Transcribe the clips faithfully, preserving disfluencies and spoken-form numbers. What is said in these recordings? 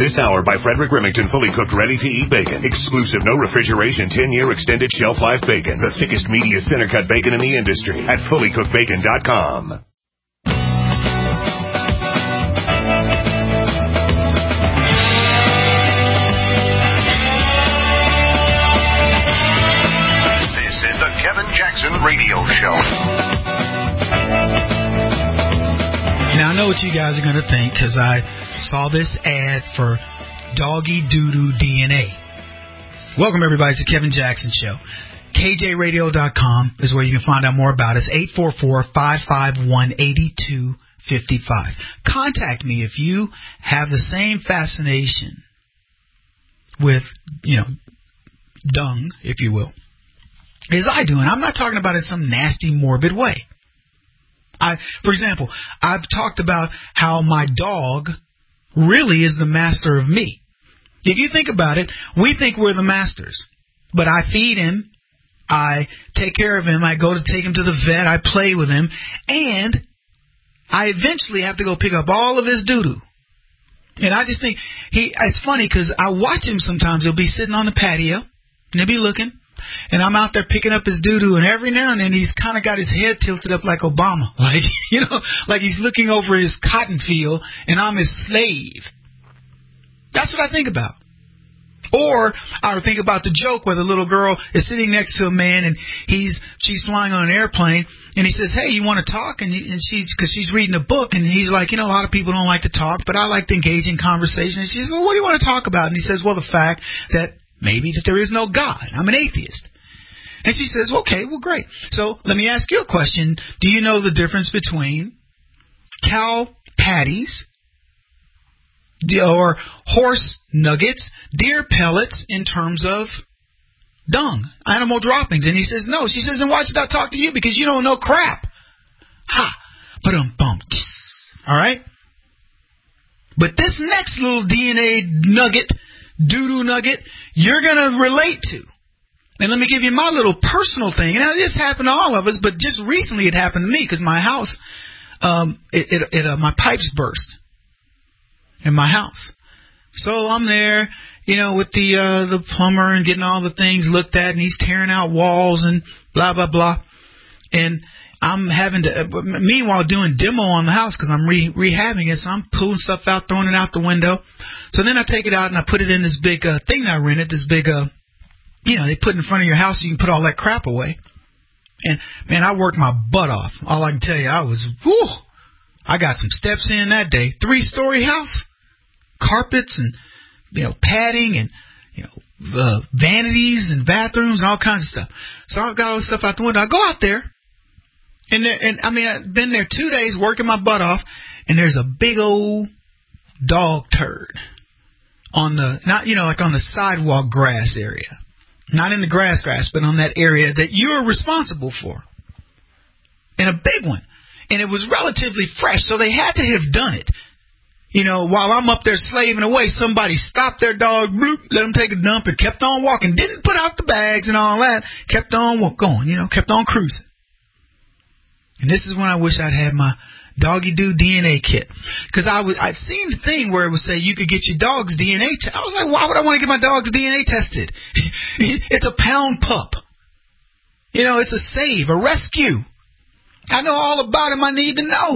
This hour by Frederick Remington, fully cooked, ready-to-eat bacon. Exclusive, no refrigeration, ten-year extended shelf life bacon. The thickest, meatiest, center-cut bacon in the industry at fully cooked bacon dot com. This is the Kevin Jackson Radio Show. Now, I know what you guys are going to think because I saw this ad for Doggy Doodoo D N A. Welcome, everybody, to Kevin Jackson Show. K J radio dot com is where you can find out more about us. eight four four, five five one, eight two five five. Contact me if you have the same fascination with, you know, dung, if you will, as I do. And I'm not talking about it in some nasty, morbid way. I, for example, I've talked about how my dog really is the master of me. If you think about it, we think we're the masters. But I feed him, I take care of him, I go to take him to the vet, I play with him, and I eventually have to go pick up all of his doo-doo. And I just think, he. it's funny because I watch him sometimes. He'll be sitting on the patio, and he'll be looking. And I'm out there picking up his doo-doo, and every now and then he's kind of got his head tilted up like Obama. Like, you know, like he's looking over his cotton field, and I'm his slave. That's what I think about. Or I would think about the joke where the little girl is sitting next to a man, and he's she's flying on an airplane, and he says, hey, you want to talk? And, he, and she's, because she's reading a book, and he's like, you know, a lot of people don't like to talk, but I like to engage in conversation. And she says, well, what do you want to talk about? And he says, well, the fact that maybe that there is no God. I'm an atheist. And she says, okay, well, great. So let me ask you a question. Do you know the difference between cow patties or horse nuggets, deer pellets in terms of dung, animal droppings? And he says, no. She says, then why should I talk to you? Because you don't know crap. Ha. Ba-dum-bum. All right? But this next little D N A nugget, doo-doo nugget, you're going to relate to. And let me give you my little personal thing. Now, this happened to all of us, but just recently it happened to me because my house, um, it, it, it uh, my pipes burst in my house. So I'm there, you know, with the uh, the plumber and getting all the things looked at, and he's tearing out walls and blah, blah, blah. And I'm having to, uh, meanwhile, doing demo on the house because I'm re- rehabbing it. So I'm pulling stuff out, throwing it out the window. So then I take it out and I put it in this big uh, thing that I rented, this big, uh, you know, they put in front of your house so you can put all that crap away. And, man, I worked my butt off. All I can tell you, I was, whew, I got some steps in that day. Three-story house, carpets and, you know, padding and, you know, uh, vanities and bathrooms and all kinds of stuff. So I've got all this stuff out the window. I go out there, and, there, and I mean, I've been there two days working my butt off, and there's a big old dog turd on the, not, you know, like on the sidewalk grass area. Not in the grass grass, but on that area that you're responsible for. And a big one. And it was relatively fresh, so they had to have done it. You know, while I'm up there slaving away, somebody stopped their dog, bloop, let them take a dump, and kept on walking. Didn't put out the bags and all that. Kept on going, you know, kept on cruising. And this is when I wish I'd had my Doggy Doo D N A kit. Because I was, I'd seen the thing where it would say you could get your dog's D N A tested. I was like, why would I want to get my dog's D N A tested? It's a pound pup. You know, it's a save, a rescue. I know all about him I need to know.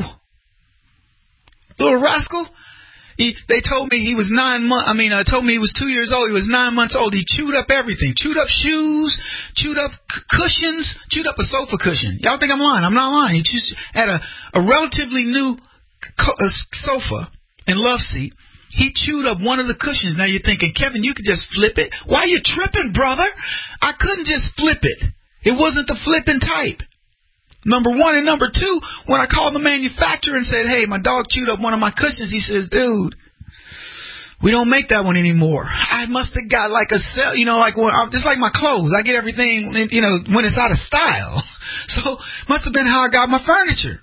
Little rascal. He, they told me he was nine months. I mean, uh, told me he was two years old. He was nine months old. He chewed up everything. Chewed up shoes. Chewed up c- cushions. Chewed up a sofa cushion. Y'all think I'm lying? I'm not lying. He just had a, a relatively new co- uh, sofa and love seat. He chewed up one of the cushions. Now you're thinking, Kevin, you could just flip it. Why are you tripping, brother? I couldn't just flip it. It wasn't the flipping type. Number one. And number two, when I called the manufacturer and said, hey, my dog chewed up one of my cushions, he says, dude, we don't make that one anymore. I must have got like a cell, you know, like when, just like my clothes. I get everything, you know, when it's out of style. So must have been how I got my furniture.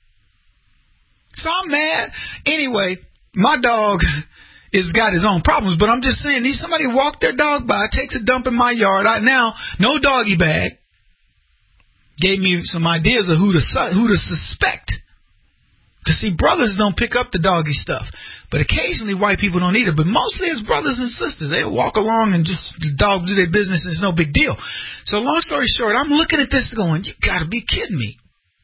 So I'm mad. Anyway, my dog has got his own problems, but I'm just saying, need somebody walk their dog by, takes a dump in my yard. I, now, no doggy bag. Gave me some ideas of who to who to suspect. Because, see, brothers don't pick up the doggy stuff. But occasionally white people don't either. But mostly it's brothers and sisters. They'll walk along and just the dog do their business and it's no big deal. So long story short, I'm looking at this going, you got to be kidding me.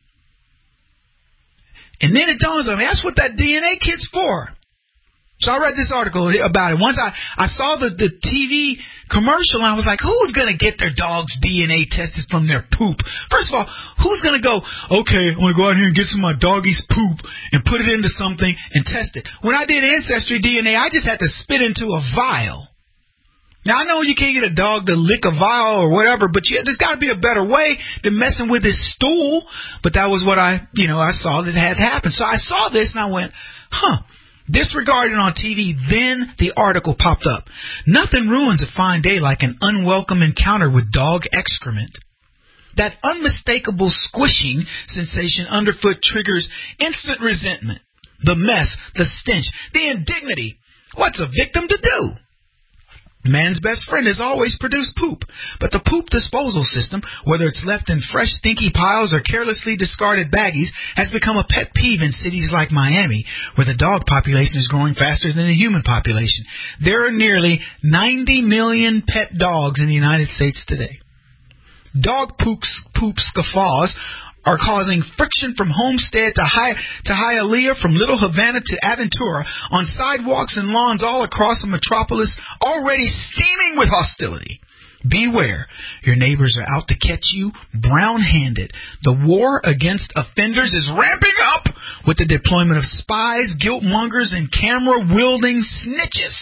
And then it dawns on me, that's what that D N A kit's for. So I read this article about it. Once I, I saw the, the T V commercial, and I was like, who's going to get their dog's D N A tested from their poop? First of all, who's going to go, okay, I'm going to go out here and get some of my doggy's poop and put it into something and test it? When I did Ancestry D N A, I just had to spit into a vial. Now, I know you can't get a dog to lick a vial or whatever, but you, there's got to be a better way than messing with his stool. But that was what I, you know, I saw that had happened. So I saw this and I went, huh. Disregarded on T V, then the article popped up. Nothing ruins a fine day like an unwelcome encounter with dog excrement. That unmistakable squishing sensation underfoot triggers instant resentment. The mess, the stench, the indignity. What's a victim to do? Man's best friend has always produced poop, but the poop disposal system, whether it's left in fresh stinky piles or carelessly discarded baggies, has become a pet peeve in cities like Miami, where the dog population is growing faster than the human population. There are nearly ninety million pet dogs in the United States today. Dog poop, poop scofflaws are causing friction from Homestead to, Hi- to Hialeah, from Little Havana to Aventura, on sidewalks and lawns all across a metropolis already steaming with hostility. Beware, your neighbors are out to catch you brown-handed. The war against offenders is ramping up with the deployment of spies, guilt-mongers, and camera-wielding snitches.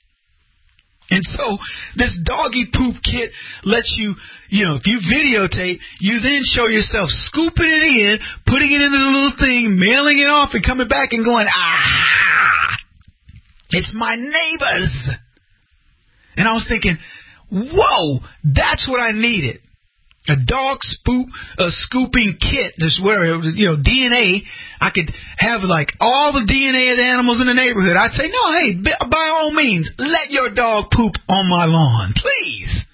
And so this doggy poop kit lets you, you know, if you videotape, you then show yourself scooping it in, putting it into the little thing, mailing it off, and coming back and going, ah, it's my neighbor's. And I was thinking, whoa, that's what I needed. A dog spoop, a scooping kit. This where, you know, D N A. I could have like all the D N A of the animals in the neighborhood. I'd say, no, hey, by all means, let your dog poop on my lawn, please.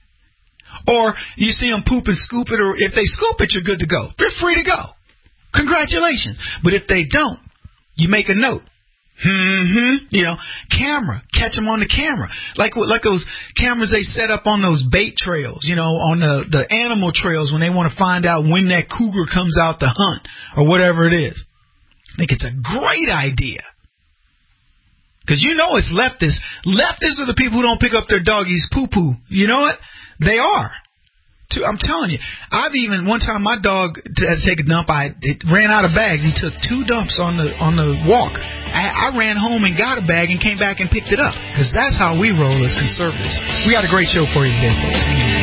Or you see them poop and scoop it, or if they scoop it, you're good to go. They're free to go. Congratulations. But if they don't, you make a note. Mm-hmm. You know, camera, catch them on the camera, like like those cameras they set up on those bait trails. You know, on the the animal trails when they want to find out when that cougar comes out to hunt or whatever it is. I think it's a great idea because you know it's leftists. Leftists are the people who don't pick up their doggies poo poo. You know what? They are. I'm telling you, I've even one time my dog had to take a dump. I it ran out of bags. He took two dumps on the on the walk. I, I ran home and got a bag and came back and picked it up because that's how we roll as conservatives. We got a great show for you today, folks.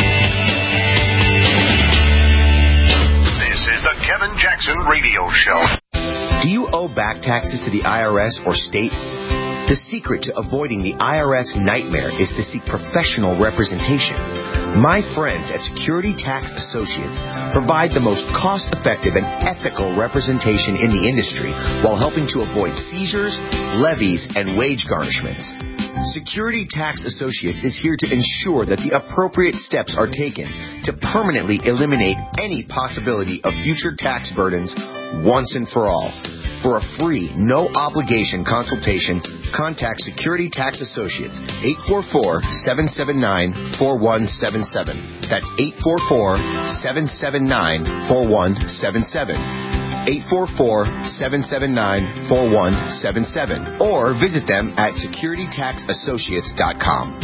This is the Kevin Jackson Radio Show. Do you owe back taxes to the I R S or state? The secret to avoiding the I R S nightmare is to seek professional representation. My friends at Security Tax Associates provide the most cost-effective and ethical representation in the industry while helping to avoid seizures, levies, and wage garnishments. Security Tax Associates is here to ensure that the appropriate steps are taken to permanently eliminate any possibility of future tax burdens once and for all. For a free, no-obligation consultation, contact Security Tax Associates, eight four four, seven seven nine, four one seven seven. That's eight four four, seven seven nine, four one seven seven. eight four four, seven seven nine, four one seven seven. Or visit them at security tax associates dot com.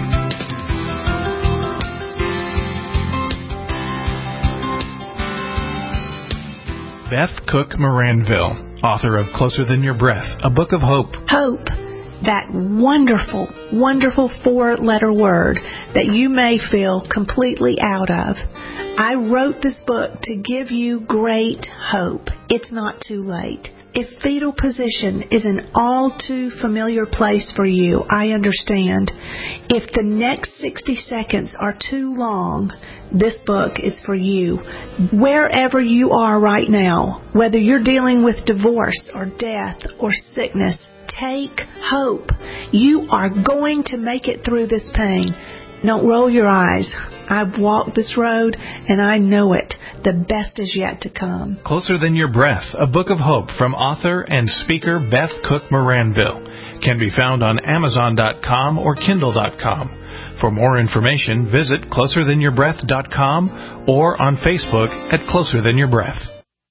Beth Cook Moranville, author of Closer Than Your Breath, a book of hope. Hope, that wonderful, wonderful four-letter word that you may feel completely out of. I wrote this book to give you great hope. It's not too late. If fetal position is an all too familiar place for you, I understand. If the next sixty seconds are too long, this book is for you. Wherever you are right now, whether you're dealing with divorce or death or sickness, take hope. You are going to make it through this pain. Don't roll your eyes. I've walked this road, and I know it. The best is yet to come. Closer Than Your Breath, a book of hope from author and speaker Beth Cook Moranville, can be found on Amazon dot com or Kindle dot com. For more information, visit closer than your breath dot com or on Facebook at Closer Than Your Breath.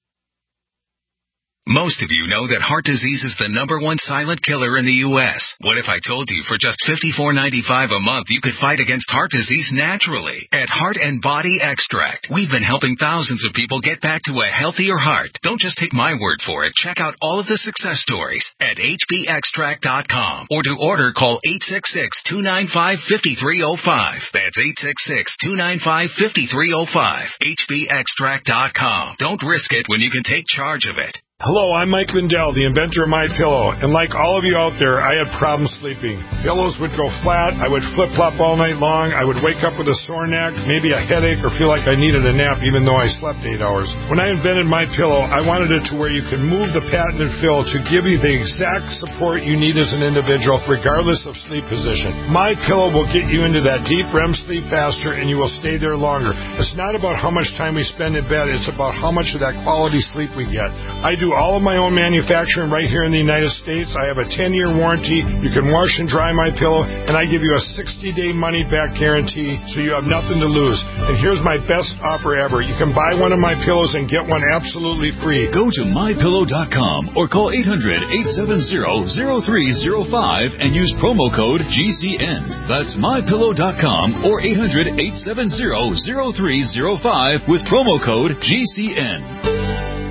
Most of you know that heart disease is the number one silent killer in the U S What if I told you for just fifty-four ninety-five a month you could fight against heart disease naturally? At Heart and Body Extract, we've been helping thousands of people get back to a healthier heart. Don't just take my word for it. Check out all of the success stories at H B extract dot com, or to order, call eight six six, two nine five, five three zero five. That's eight six six, two nine five, five three zero five. H B extract dot com. Don't risk it when you can take charge of it. Hello, I'm Mike Lindell, the inventor of MyPillow, and like all of you out there, I had problems sleeping. Pillows would go flat, I would flip-flop all night long, I would wake up with a sore neck, maybe a headache, or feel like I needed a nap even though I slept eight hours. When I invented MyPillow, I wanted it to where you could move the patented fill to give you the exact support you need as an individual, regardless of sleep position. MyPillow will get you into that deep R E M sleep faster, and you will stay there longer. It's not about how much time we spend in bed, it's about how much of that quality sleep we get. I do all of my own manufacturing right here in the United States. I have a ten-year warranty. You can wash and dry my pillow, and I give you a sixty-day money-back guarantee, so you have nothing to lose. And here's my best offer ever. You can buy one of my pillows and get one absolutely free. Go to my pillow dot com or call eight hundred, eight seven zero, zero three zero five and use promo code G C N. That's my pillow dot com or eight hundred, eight seven zero, zero three zero five with promo code G C N.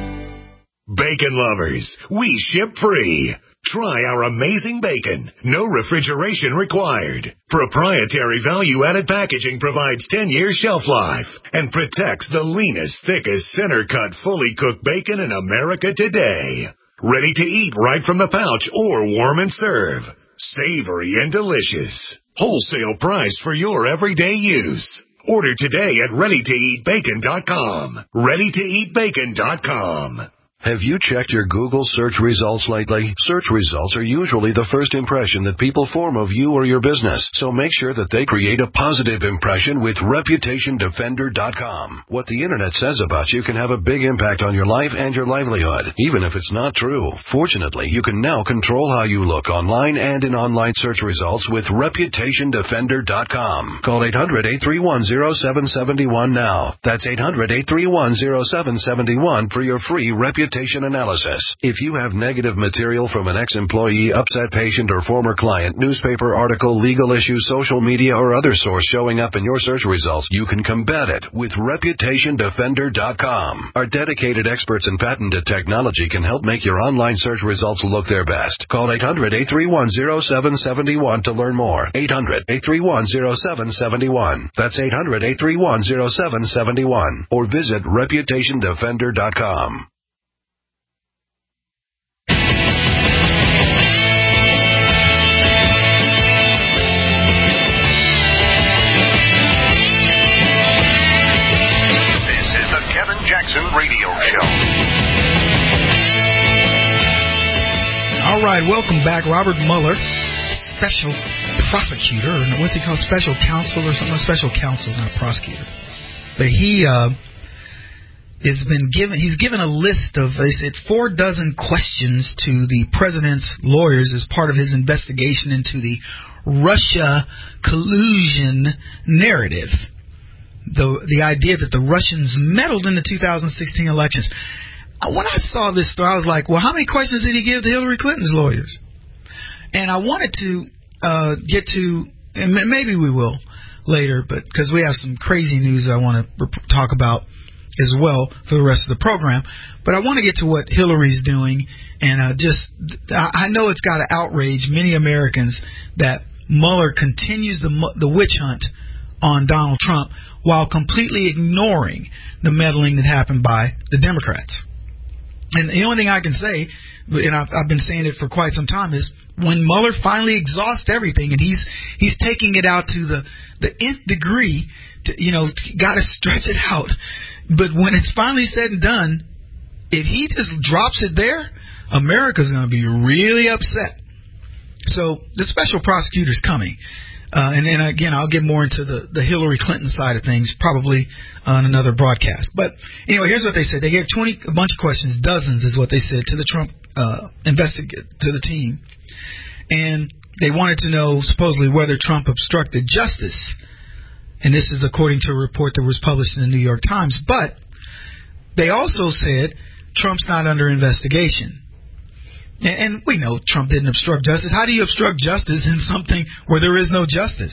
Bacon lovers, we ship free. Try our amazing bacon. No refrigeration required. Proprietary value-added packaging provides ten years shelf life and protects the leanest, thickest, center-cut, fully cooked bacon in America today. Ready to eat right from the pouch or warm and serve. Savory and delicious. Wholesale price for your everyday use. Order today at ready to eat bacon dot com. ready to eat bacon dot com. Have you checked your Google search results lately? Search results are usually the first impression that people form of you or your business, so make sure that they create a positive impression with reputation defender dot com. What the internet says about you can have a big impact on your life and your livelihood, even if it's not true. Fortunately, you can now control how you look online and in online search results with reputation defender dot com. Call eight hundred, eight three one, zero seven seven one now. That's eight hundred, eight three one, zero seven seven one for your free reputation analysis. If you have negative material from an ex-employee, upset patient, or former client, newspaper article, legal issue, social media, or other source showing up in your search results, you can combat it with reputation defender dot com. Our dedicated experts in patented technology can help make your online search results look their best. Call eight hundred, eight three one, zero seven seven one to learn more. eight hundred, eight three one, zero seven seven one. That's eight hundred, eight three one, zero seven seven one. Or visit reputation defender dot com. Jackson Radio Show. All right, welcome back. Robert Mueller, special prosecutor, or what's he called? Special counsel or something? Special counsel, not prosecutor. But he uh, has been given. He's given a list of, they said, four dozen questions to the president's lawyers as part of his investigation into the Russia collusion narrative. The the idea that the Russians meddled in the two thousand sixteen elections. When I saw this story, I was like, well, how many questions did he give to Hillary Clinton's lawyers? And I wanted to uh, get to, and maybe we will later, but because we have some crazy news that I want to talk about as well for the rest of the program. But I want to get to what Hillary's doing, and uh, just I know it's got to outrage many Americans that Mueller continues the the witch hunt on Donald Trump while completely ignoring the meddling that happened by the Democrats. And the only thing I can say, and I've, I've been saying it for quite some time, is when Mueller finally exhausts everything and he's he's taking it out to the, the nth degree, to, you know, got to stretch it out. But when it's finally said and done, if he just drops it there, America's going to be really upset. So the special prosecutor's coming. Uh, and then again, I'll get more into the, the Hillary Clinton side of things probably on another broadcast. But anyway, here's what they said. They gave twenty a bunch of questions, dozens is what they said to the Trump uh, investigate to the team, and they wanted to know supposedly whether Trump obstructed justice. And this is according to a report that was published in the New York Times. But they also said Trump's not under investigation. And we know Trump didn't obstruct justice. How do you obstruct justice in something where there is no justice?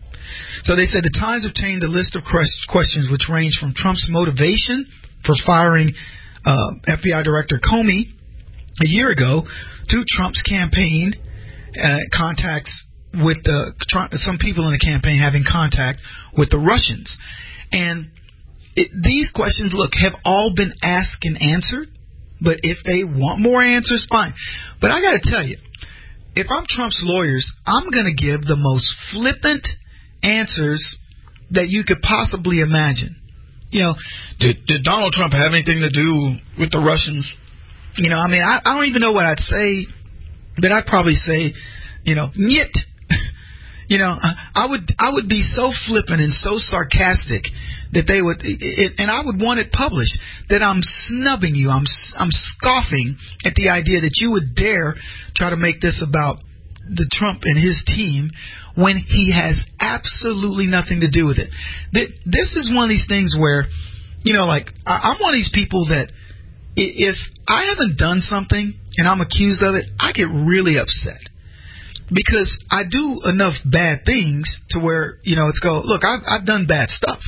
So they said the Times obtained a list of questions which range from Trump's motivation for firing uh, F B I Director Comey a year ago to Trump's campaign uh, contacts with the some people in the campaign having contact with the Russians. And it, these questions, look, have all been asked and answered. But if they want more answers, fine. But I got to tell you, if I'm Trump's lawyers, I'm going to give the most flippant answers that you could possibly imagine. You know, did, did Donald Trump have anything to do with the Russians? You know, I mean, I, I don't even know what I'd say, but I'd probably say, you know, niet. You know, I would I would be so flippant and so sarcastic that they would, it, and I would want it published, that I'm snubbing you. I'm I'm scoffing at the idea that you would dare try to make this about the Trump and his team when he has absolutely nothing to do with it. This is one of these things where, you know, like, I'm one of these people that if I haven't done something and I'm accused of it, I get really upset. Because I do enough bad things to where, you know, it's go, look, I've, I've done bad stuff.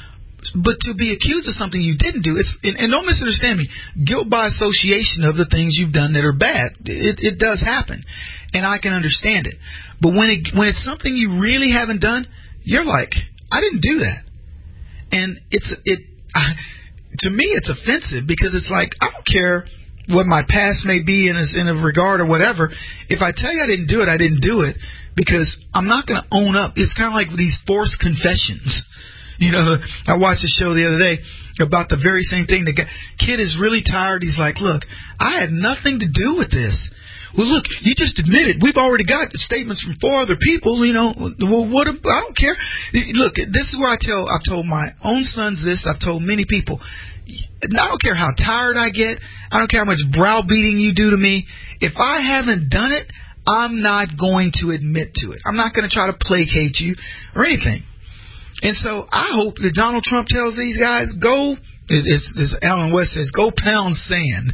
But to be accused of something you didn't do, it's and, and don't misunderstand me, guilt by association of the things you've done that are bad, it, it does happen. And I can understand it. But when it when it's something you really haven't done, you're like, I didn't do that. And it's it I, to me, it's offensive because it's like, I don't care what my past may be in a, in a regard or whatever. If I tell you I didn't do it, I didn't do it, because I'm not going to own up. It's kind of like these forced confessions. You know, I watched a show the other day about the very same thing. The kid is really tired. He's like, look, I had nothing to do with this. Well, look, you just admitted. We've already got statements from four other people. You know, well, what? I don't care. Look, this is where I tell. I've told my own sons this. I've told many people. I don't care how tired I get. I don't care how much browbeating you do to me. If I haven't done it, I'm not going to admit to it. I'm not going to try to placate you or anything. And so I hope that Donald Trump tells these guys, go, as, as Alan West says, go pound sand.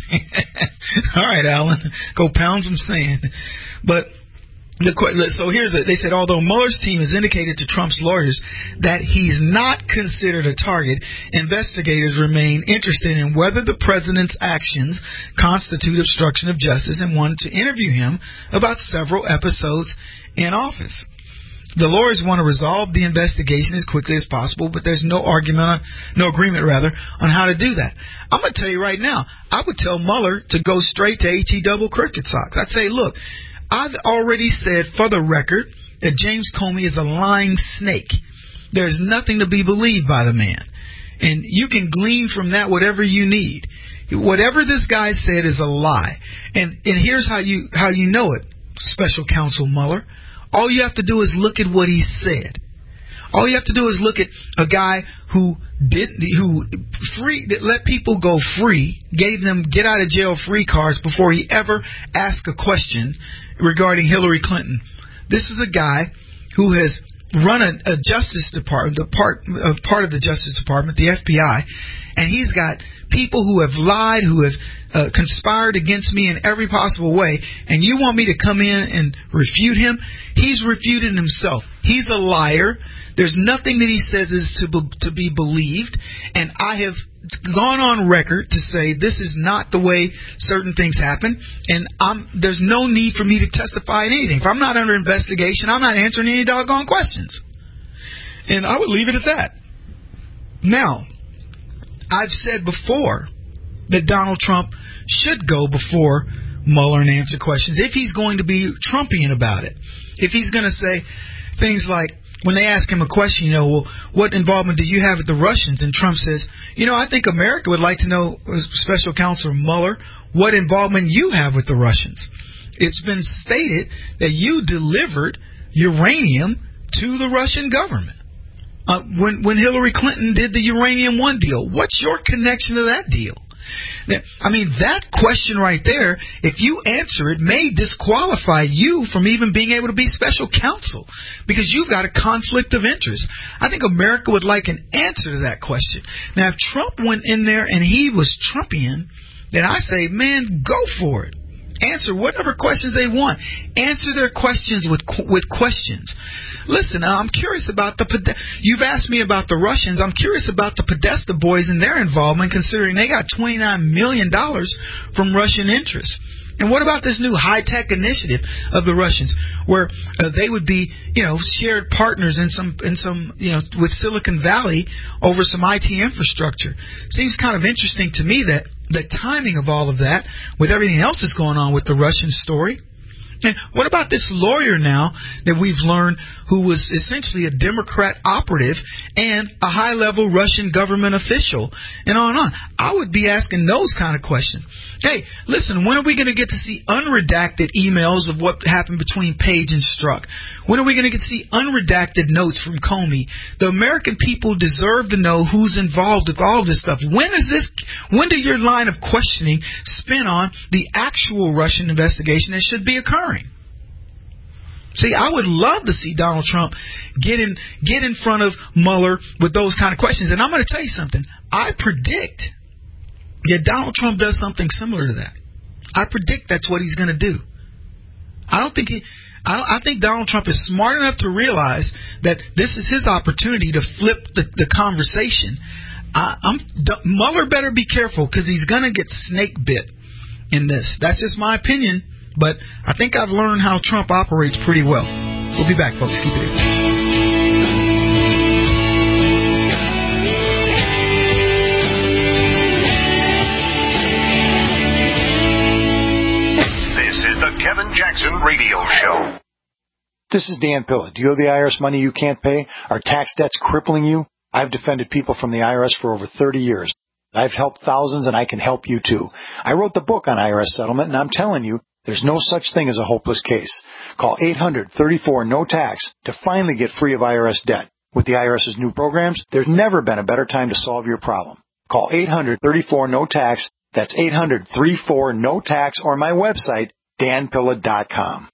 All right, Alan, go pound some sand. But the, so here's it. They said, although Mueller's team has indicated to Trump's lawyers that he's not considered a target, investigators remain interested in whether the president's actions constitute obstruction of justice and wanted to interview him about several episodes in office. The lawyers want to resolve the investigation as quickly as possible, but there's no argument, on, no agreement rather, on how to do that. I'm going to tell you right now, I would tell Mueller to go straight to H E double cricket socks. I'd say, look, I've already said for the record that James Comey is a lying snake. There's nothing to be believed by the man. And you can glean from that whatever you need. Whatever this guy said is a lie. And and here's how you how you know it, Special Counsel Mueller. All you have to do is look at what he said. All you have to do is look at a guy who did who free let people go free, gave them get out of jail free cards before he ever asked a question regarding Hillary Clinton. This is a guy who has run a, a Justice Department, the part uh, part of the Justice Department, the F B I, and he's got people who have lied, who have uh, conspired against me in every possible way, and you want me to come in and refute him? He's refuted himself. He's a liar. There's nothing that he says is to be, to be believed, and I have gone on record to say this is not the way certain things happen, and I'm, there's no need for me to testify in anything. If I'm not under investigation, I'm not answering any doggone questions. And I would leave it at that. Now, I've said before that Donald Trump should go before Mueller and answer questions if he's going to be Trumpian about it. If he's going to say things like, when they ask him a question, you know, well, what involvement do you have with the Russians? And Trump says, you know, I think America would like to know, Special Counsel Mueller, what involvement you have with the Russians. It's been stated that you delivered uranium to the Russian government. Uh, when, when Hillary Clinton did the Uranium One deal, what's your connection to that deal? I mean, that question right there, if you answer it, may disqualify you from even being able to be special counsel because you've got a conflict of interest. I think America would like an answer to that question. Now, if Trump went in there and he was Trumpian, then I say, man, go for it. Answer whatever questions they want. Answer their questions with with questions. Listen, I'm curious about the... You've asked me about the Russians. I'm curious about the Podesta boys and their involvement, considering they got twenty-nine million dollars from Russian interests. And what about this new high-tech initiative of the Russians, where uh, they would be, you know, shared partners in some, in some, you know, with Silicon Valley over some I T infrastructure? Seems kind of interesting to me that the timing of all of that, with everything else that's going on with the Russian story. And what about this lawyer now that we've learned who was essentially a Democrat operative and a high-level Russian government official and on and on? I would be asking those kind of questions. Hey, listen, when are we going to get to see unredacted emails of what happened between Page and Strzok? When are we going to get to see unredacted notes from Comey? The American people deserve to know who's involved with all this stuff. When is this? When do your line of questioning spin on the actual Russian investigation that should be occurring? See, I would love to see Donald Trump get in get in front of Mueller with those kind of questions. And I'm going to tell you something. I predict that Donald Trump does something similar to that. I predict that's what he's going to do. I don't think he. I, don't, I think Donald Trump is smart enough to realize that this is his opportunity to flip the, the conversation. I, I'm Mueller better be careful because he's going to get snake bit in this. That's just my opinion. But I think I've learned how Trump operates pretty well. We'll be back, folks. Keep it in. This is the Kevin Jackson Radio Show. This is Dan Pilla. Do you owe the I R S money you can't pay? Are tax debts crippling you? I've defended people from the I R S for over thirty years. I've helped thousands, and I can help you, too. I wrote the book on I R S settlement, and I'm telling you, there's no such thing as a hopeless case. Call eight hundred, thirty-four, no tax to finally get free of I R S debt. With the IRS's new programs, there's never been a better time to solve your problem. Call eight hundred, thirty-four, no tax. That's eight hundred, thirty-four, no tax, or my website, dan pilla dot com.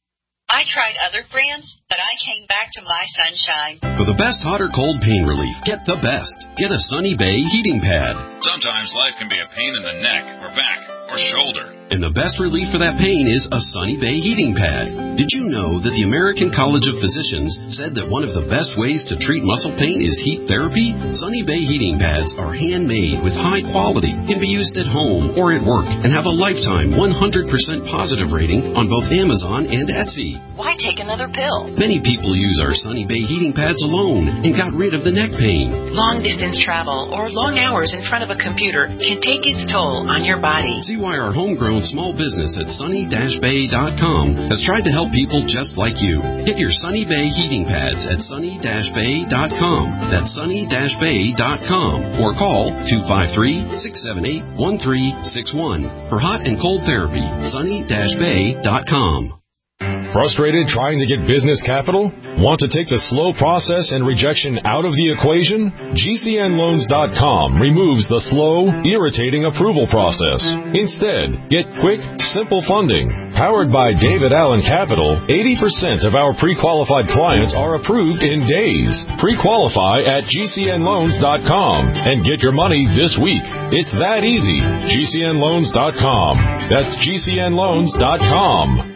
I tried other brands, but I came back to My Sunshine. For the best hot or cold pain relief, get the best. Get a Sunny Bay heating pad. Sometimes life can be a pain in the neck or back or shoulder. And the best relief for that pain is a Sunny Bay heating pad. Did you know that the American College of Physicians said that one of the best ways to treat muscle pain is heat therapy? Sunny Bay heating pads are handmade with high quality, can be used at home or at work, and have a lifetime one hundred percent positive rating on both Amazon and Etsy. Why take another pill? Many people use our Sunny Bay heating pads alone and got rid of the neck pain. Long distance travel or long hours in front of a computer can take its toll on your body. See why our homegrown small business at sunny dash bay dot com has tried to help people just like you. Get your Sunny Bay heating pads at sunny dash bay dot com. That's sunny dash bay dot com. Or call two five three, six seven eight, one three six one for hot and cold therapy. sunny dash bay dot com. Frustrated trying to get business capital? Want to take the slow process and rejection out of the equation? G C N loans dot com removes the slow, irritating approval process. Instead, get quick, simple funding. Powered by David Allen Capital, eighty percent of our pre-qualified clients are approved in days. Pre-qualify at G C N loans dot com and get your money this week. It's that easy. G C N loans dot com. That's G C N loans dot com.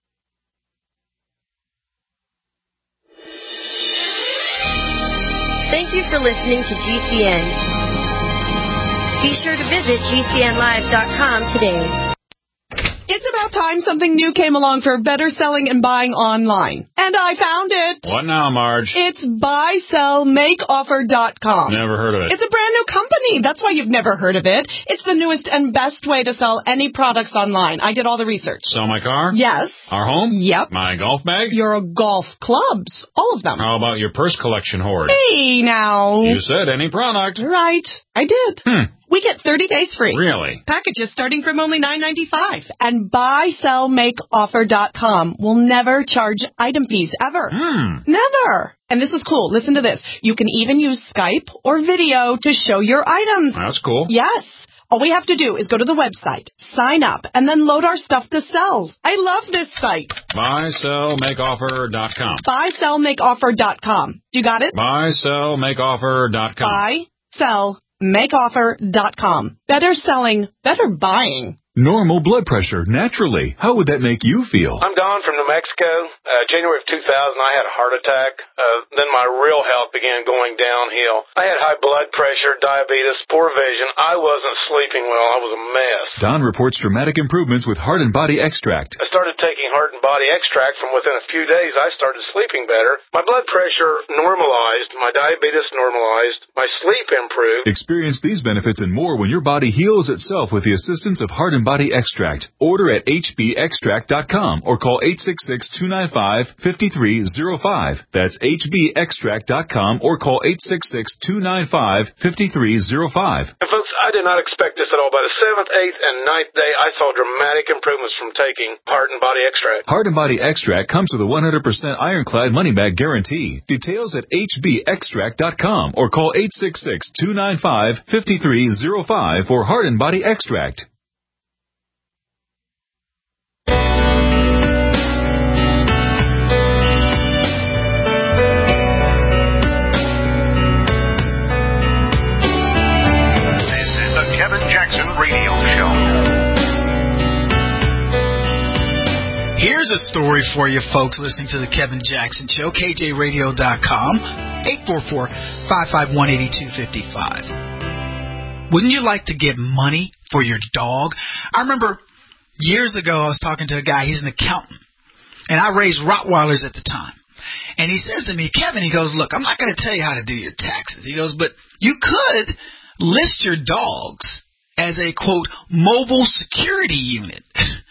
Thank you for listening to G C N. Be sure to visit G C N live dot com today. It's about time something new came along for better selling and buying online. And I found it. What now, Marge? It's buy sell make offer dot com. Never heard of it. It's a brand new company. That's why you've never heard of it. It's the newest and best way to sell any products online. I did all the research. Sell my car? Yes. Our home? Yep. My golf bag? Your golf clubs. All of them. How about your purse collection hoard? Hey, now. You said any product. Right. I did. Hmm. We get thirty days free. Really? Packages starting from only nine ninety-five. And buy sell make offer dot com will never charge item fees ever. Hmm. Never. And this is cool. Listen to this. You can even use Skype or video to show your items. That's cool. Yes. All we have to do is go to the website, sign up, and then load our stuff to sell. I love this site. buy sell make offer dot com. buy sell make offer dot com. You got it? buy sell make offer dot com. buy sell make offer dot com. Better selling, better buying. Normal blood pressure, naturally. How would that make you feel? I'm Don from New Mexico. Uh, January of two thousand, I had a heart attack. Uh, then my real health began going downhill. I had high blood pressure, diabetes, poor vision. I wasn't sleeping well. I was a mess. Don reports dramatic improvements with Heart and Body Extract. I started taking Heart and Body Extract. From within a few days, I started sleeping better. My blood pressure normalized. My diabetes normalized. My sleep improved. Experience these benefits and more when your body heals itself with the assistance of Heart and Body Extract. Order at h b extract dot com or call eight six six, two nine five, five three zero five. That's h b extract dot com or call eight six six, two nine five, five three zero five. And folks, I did not expect this at all. By the seventh, eighth, and ninth day, I saw dramatic improvements from taking Heart and Body Extract. Heart and Body Extract comes with a one hundred percent ironclad money-back guarantee. Details at h b extract dot com or call eight six six, two nine five, five three zero five for Heart and Body Extract. Kevin Jackson Radio Show. Here's a story for you folks listening to the Kevin Jackson Show, k j radio dot com, eight four four, five five one, eight two five five. Wouldn't you like to get money for your dog? I remember years ago I was talking to a guy, he's an accountant, and I raised Rottweilers at the time. And he says to me, Kevin, he goes, look, I'm not going to tell you how to do your taxes. He goes, but you could list your dogs as a, quote, mobile security unit.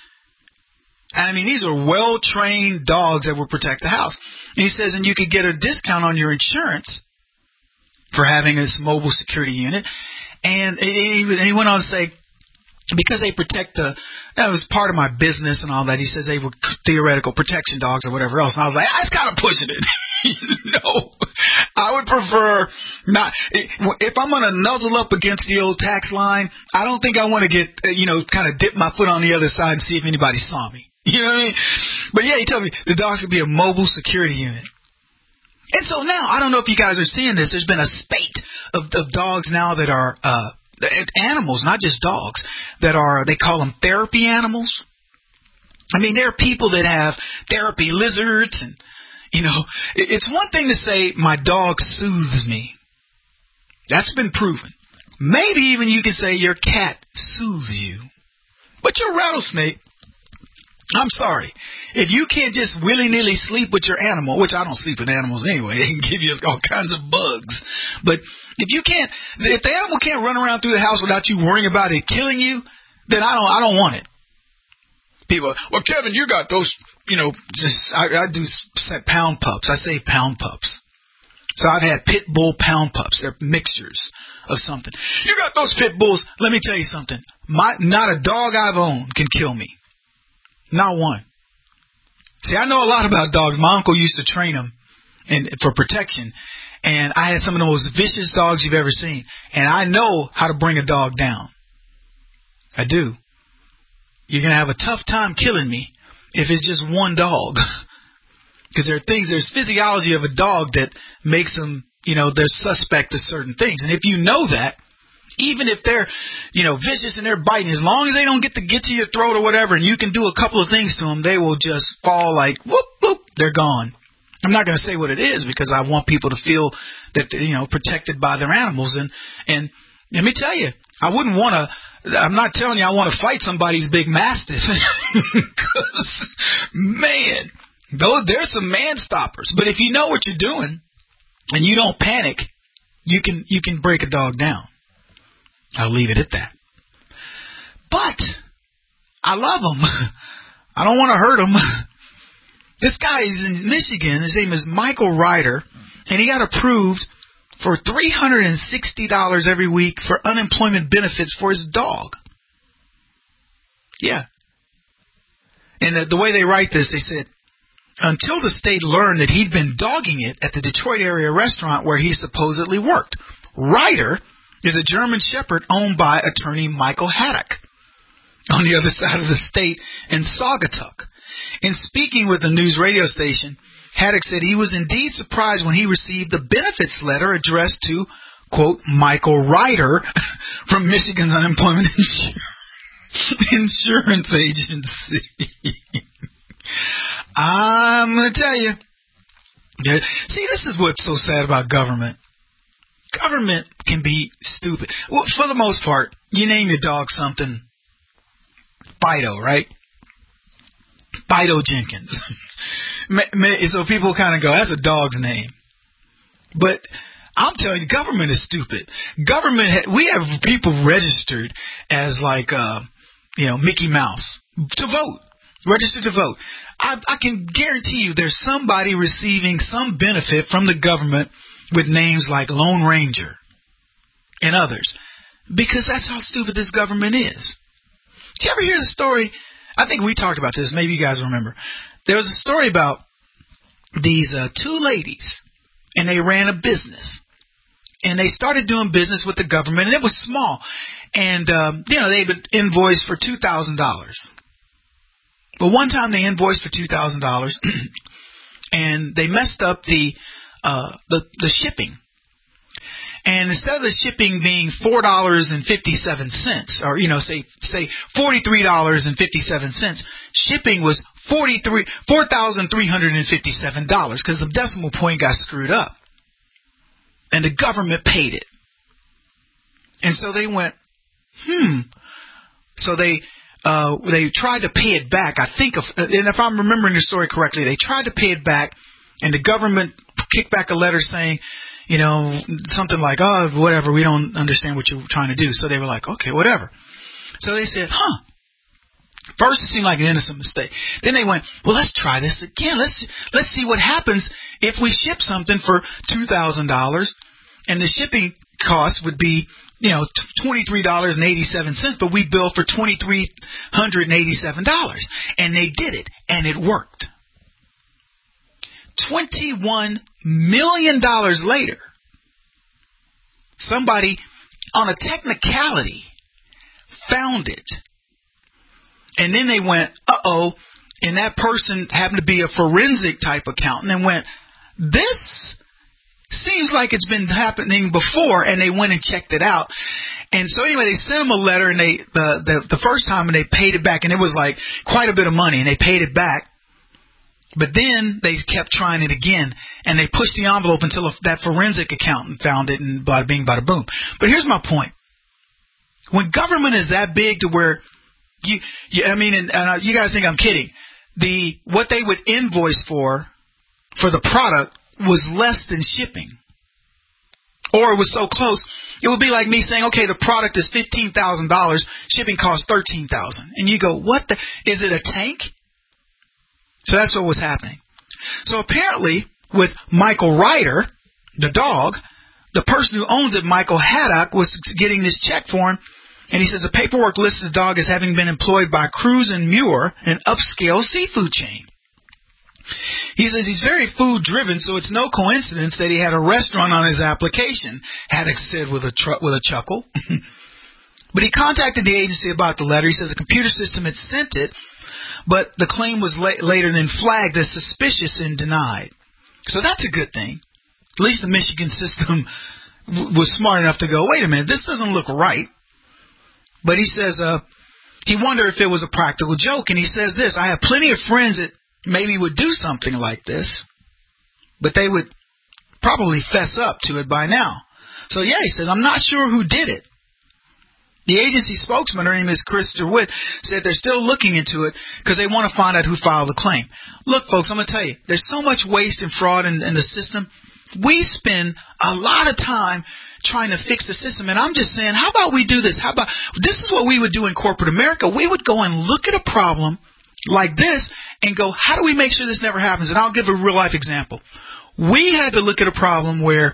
I mean, these are well-trained dogs that will protect the house. And he says, and you could get a discount on your insurance for having this mobile security unit. And he went on to say, because they protect the, that was part of my business and all that. He says they were theoretical protection dogs or whatever else. And I was like, I was kind of pushing it. No, I would prefer not. If I'm going to nuzzle up against the old tax line, I don't think I want to get, you know, kind of dip my foot on the other side and see if anybody saw me. You know what I mean? But yeah, he told me the dogs could be a mobile security unit. And so now, I don't know if you guys are seeing this. There's been a spate of, of dogs now that are uh, animals, not just dogs, that are, they call them therapy animals. I mean, there are people that have therapy lizards and, you know, it's one thing to say, my dog soothes me. That's been proven. Maybe even you can say your cat soothes you. But your rattlesnake, I'm sorry. If you can't just willy-nilly sleep with your animal, which I don't sleep with animals anyway, they can give you all kinds of bugs. But if you can't, if the animal can't run around through the house without you worrying about it killing you, then I don't, I don't want it. People, well, Kevin, you got those, you know, just, I, I do pound pups. I say pound pups. So I've had pit bull pound pups. They're mixtures of something. You got those pit bulls. Let me tell you something. My, not a dog I've owned can kill me. Not one. See, I know a lot about dogs. My uncle used to train them and, for protection. And I had some of the most vicious dogs you've ever seen. And I know how to bring a dog down. I do. You're going to have a tough time killing me if it's just one dog. Because there are things, there's physiology of a dog that makes them, you know, they're suspect to certain things. And if you know that, even if they're, you know, vicious and they're biting, as long as they don't get to get to your throat or whatever, and you can do a couple of things to them, they will just fall like, whoop, whoop, they're gone. I'm not going to say what it is because I want people to feel that, you know, protected by their animals. And, and let me tell you, I wouldn't want to, I'm not telling you I want to fight somebody's big mastiff. Because, man, those, there's some man stoppers. But if you know what you're doing and you don't panic, you can you can break a dog down. I'll leave it at that. But I love them. I don't want to hurt them. This guy is in Michigan. His name is Michael Ryder, and he got approved for three hundred sixty dollars every week for unemployment benefits for his dog. Yeah. And the, the way they write this, they said, until the state learned that he'd been dogging it at the Detroit area restaurant where he supposedly worked. Ryder is a German Shepherd owned by attorney Michael Haddock on the other side of the state in Saugatuck. In speaking with the news radio station, Haddock said he was indeed surprised when he received the benefits letter addressed to, quote, Michael Ryder from Michigan's Unemployment Insurance Agency. I'm going to tell you. See, this is what's so sad about government. Government can be stupid. Well, for the most part, you name your dog something. Fido, right? Fido Jenkins. So people kind of go, that's a dog's name. But I'm telling you, government is stupid. Government, ha- we have people registered as like, uh, you know, Mickey Mouse to vote. Registered to vote. I, I can guarantee you there's somebody receiving some benefit from the government with names like Lone Ranger and others. Because that's how stupid this government is. Did you ever hear the story? I think we talked about this. Maybe you guys remember. There was a story about these uh, two ladies, and they ran a business. And they started doing business with the government, and it was small. And, um, you know, they would invoice for two thousand dollars. But one time they invoiced for two thousand dollars, and they messed up the, uh, the the shipping. And instead of the shipping being four dollars and fifty-seven cents, or, you know, say say forty-three dollars and fifty-seven cents, shipping was forty-three four thousand three hundred fifty-seven dollars because the decimal point got screwed up. And the government paid it. And so they went, hmm. So they uh, they tried to pay it back. I think, of, and if I'm remembering the story correctly, they tried to pay it back, and the government kicked back a letter saying, you know, something like, oh, whatever, we don't understand what you're trying to do. So they were like, okay, whatever. So they said, huh. First, it seemed like an innocent mistake. Then they went, well, let's try this again. Let's let's see what happens if we ship something for two thousand dollars, and the shipping cost would be, you know, twenty-three dollars and eighty-seven cents, but we bill for two thousand three hundred eighty-seven dollars. And they did it, and it worked. twenty-one million dollars later, somebody on a technicality found it. And then they went, uh-oh, and that person happened to be a forensic type accountant and went, this seems like it's been happening before, and they went and checked it out. And so anyway, they sent them a letter, and they the, the, the first time, and they paid it back, and it was like quite a bit of money, and they paid it back. But then they kept trying it again, and they pushed the envelope until that forensic accountant found it, and bada bing, bada boom. But here's my point. When government is that big to where You, you, I mean, and, and you guys think I'm kidding. The what they would invoice for, for the product was less than shipping, or it was so close. It would be like me saying, okay, the product is fifteen thousand dollars, shipping costs thirteen thousand, and you go, what the? Is it a tank? So that's what was happening. So apparently, with Michael Ryder, the dog, the person who owns it, Michael Haddock, was getting this check for him. And he says the paperwork lists the dog as having been employed by Cruz and Muir, an upscale seafood chain. He says he's very food driven, so it's no coincidence that he had a restaurant on his application, Haddock said with a tr- with a chuckle. But he contacted the agency about the letter. He says the computer system had sent it, but the claim was la- later then flagged as suspicious and denied. So that's a good thing. At least the Michigan system w- was smart enough to go, wait a minute, this doesn't look right. But he says uh, he wondered if it was a practical joke. And he says this, I have plenty of friends that maybe would do something like this, but they would probably fess up to it by now. So, yeah, he says, I'm not sure who did it. The agency spokesman, her name is Chris DeWitt, said they're still looking into it because they want to find out who filed the claim. Look, folks, I'm going to tell you, there's so much waste and fraud in, in the system. We spend a lot of time trying to fix the system. And I'm just saying, how about we do this? How about, this is what we would do in corporate America. We would go and look at a problem like this and go, how do we make sure this never happens? And I'll give a real life example. We had to look at a problem where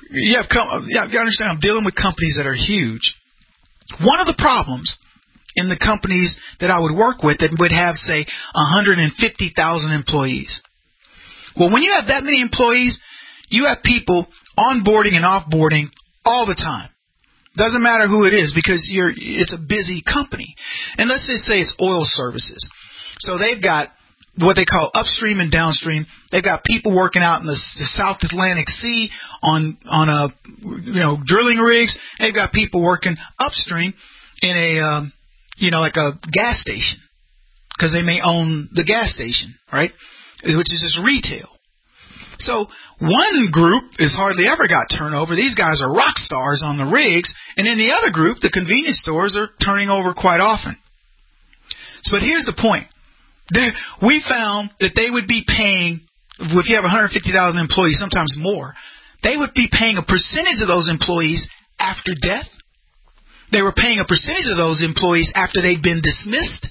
you have com- you understand I'm dealing with companies that are huge. One of the problems in the companies that I would work with that would have, say, one hundred fifty thousand employees. Well, when you have that many employees, you have people onboarding and offboarding all the time. Doesn't matter who it is because you're it's a busy company. And let's just say it's oil services. So they've got what they call upstream and downstream. They've got people working out in the, the South Atlantic Sea on on a you know drilling rigs. They've got people working upstream in a um, you know like a gas station because they may own the gas station, right? Which is just retail. So one group is hardly ever got turnover. These guys are rock stars on the rigs, and in the other group, the convenience stores are turning over quite often. So, but here's the point. We found that they would be paying, if you have one hundred fifty thousand employees, sometimes more, they would be paying a percentage of those employees after death. They were paying a percentage of those employees after they'd been dismissed.